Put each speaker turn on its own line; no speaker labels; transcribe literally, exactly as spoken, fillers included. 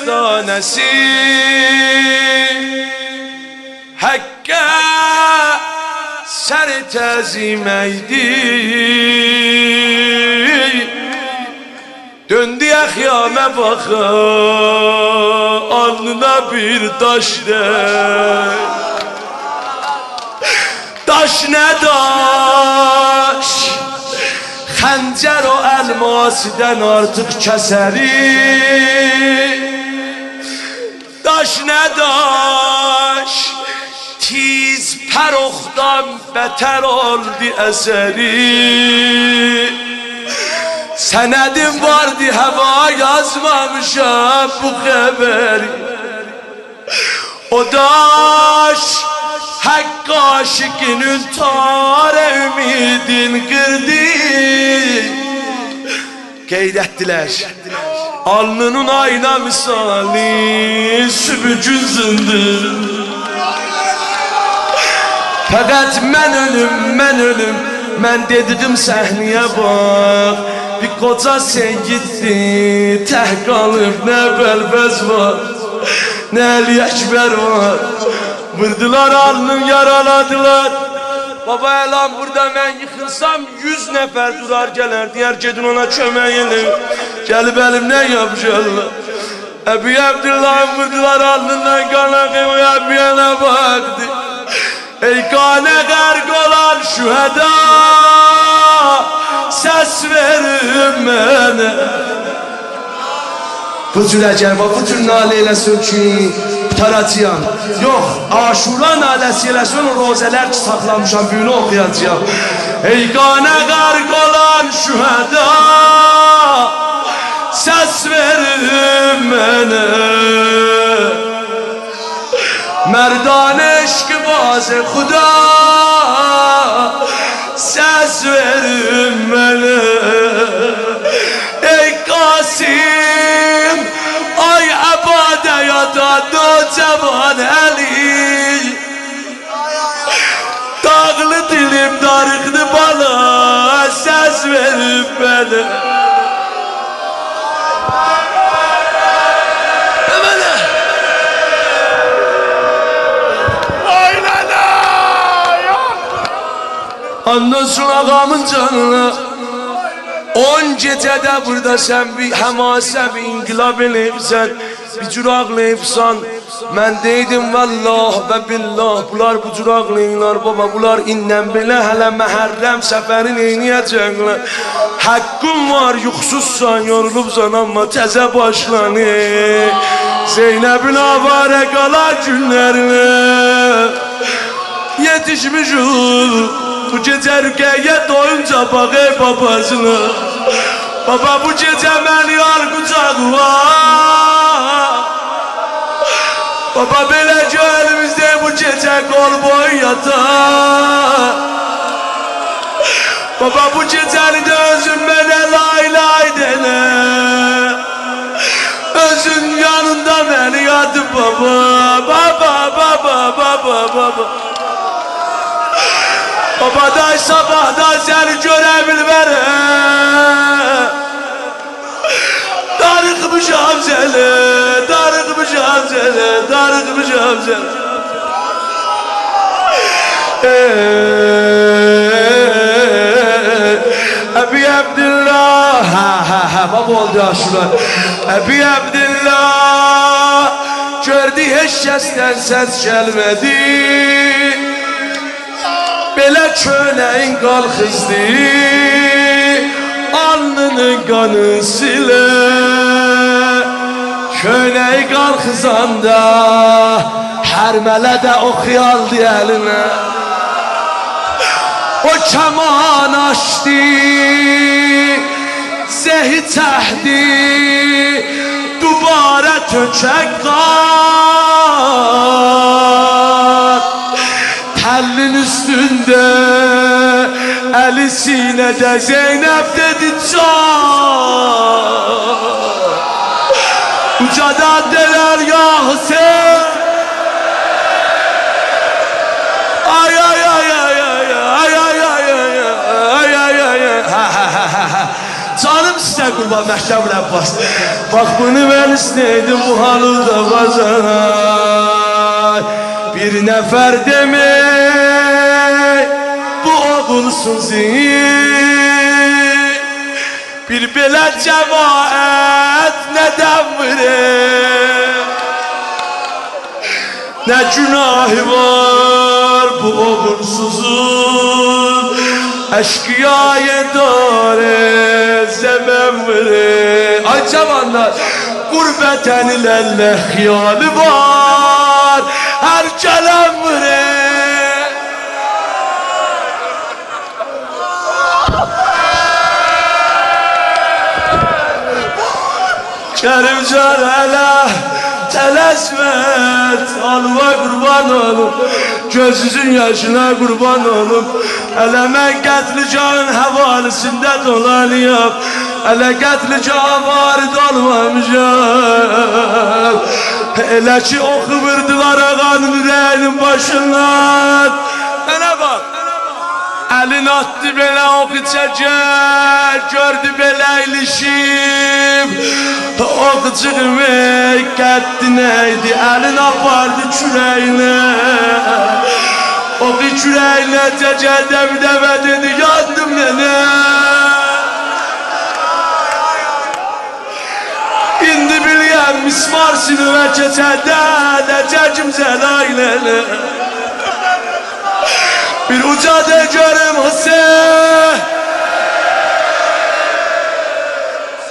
əfsanəsi Həqqə sər təziməydi Döndü əxyamə baxa alnına bir daş dək Daş nə daş Xəncər o əlmasidən artıq kəsəri Daş nə daş Tiz pəroxdan bətər oldu əsəri Sənədim vardı həva yazmamışam bu xəbəri O daş Haqq aşıqının tar ümidin qırdı Qeyd etdilər Alnının ayna misali sübükün zındır Fəqət mən ölüm, mən ölüm Mən dediğim səhnəyə bax Bir qoca sengitdi Təh qalıb nə bəlbəz var Nə Əli Əkbər var Vurdular alnım yaraladılar Baba elan burada mən yıxılsam Yüz nəfər durar gələr Deyər gedin ona kömək edin Gəlib əlimdən yapışarlar Əbi Abdullah'ın vurdular alnından qana qıyma Əbiyənə baxdı Ey qanə qərq olan şühəda Səs verin mənə Bu cür əgər və bu cür nalə eləsin ki Taracıyam Yox, aşura naləsi eləsin O rozələr ki saxlamışam Büyünü oxuyacağım Ey qanə qərq olan şühəda Səs verin mənə Mərdanə eşqi bazı xuda Səs verin mənə Ey Qasim Ay əbadə yada Nocavan Əli Dağlı dilim darıqdı bana Səs verin mənə Ondan sonra ağamın canına On gecədə burada sən bir həmasə, bir inqilab eləyibsən Bir cür ağlayıbsan Mən deydim vallah və billah Bunlar bu cür ağlayırlar baba Bunlar indən belə hələ məhərrəm səfərin eynəyəcəklər Haqqın var yuxsuzsan, yorulubsan Amma təzə başlanır Zeynəbin avara qala günlərinə Yetişmiş ol Bu gecə rükəyə doyunca bax ey babasına Baba bu gecə məni al qucağıma Baba belə ki elimizdə bu gecə qol boy yatar Baba bu gecəni də özün mənə lay lay denə Özün yanında məni yadır baba Baba baba baba baba Babaday sabahdan seni görə bilmərəm Darıqmışam səni, darıqmışam səni, darıqmışam səni Əbi Abdillah Ha ha ha baba oldu aşılar Əbi Abdillah Gördü heç kəsdən səs gəlmədi Belə köynəyin qalxızdı Alnının qanı silə Köynəyi qalxızanda Hər mələdə oxuyaldı əlinə O kəman açdı Zehi çəhdi Dubarə tökək qan Təllin üstündə Əli sinədə Zeynəb dedi can Ucadan delər ya Hüseyin Ay ay ay ay ay ay ay ay ay ay ay ay ay Canım sizə sənə qurban Məktəbül Əbbas. Bax bunu mən istəydim bu halıda qazanar. Bir nəfər demək bu oğulsun zin. Bir belə cəmaət nədən vurur? Nə günahı var bu oğulsuzun? Eşkıyayı dare zemen vurur. Ay cavanlar, gurbeten ilerle hiyali var, her gelen vurur. Kerimcan hele telesmet, alma kurban olun, gözünüzün yaşına kurban olun. Hele mən qətli canın həvalisində dolanıyam, hele qətli can varid olmamışam. Elə ki oxumurdular ağanın ürəyinin başından. Mənə bax, əlin atdı belə oxu çəkər, gördü belə ilişim. Oxu çıxmək qəddi neydi, əlin apardı kürəyinə. Oxu kürəyinə çəkər dəmdəmə dedi, yandım nənə. İndi biliyəm mismar sinivə keçəndə, nəcəkim zəlaylələ. Bir ucadı görüm Hüseyin,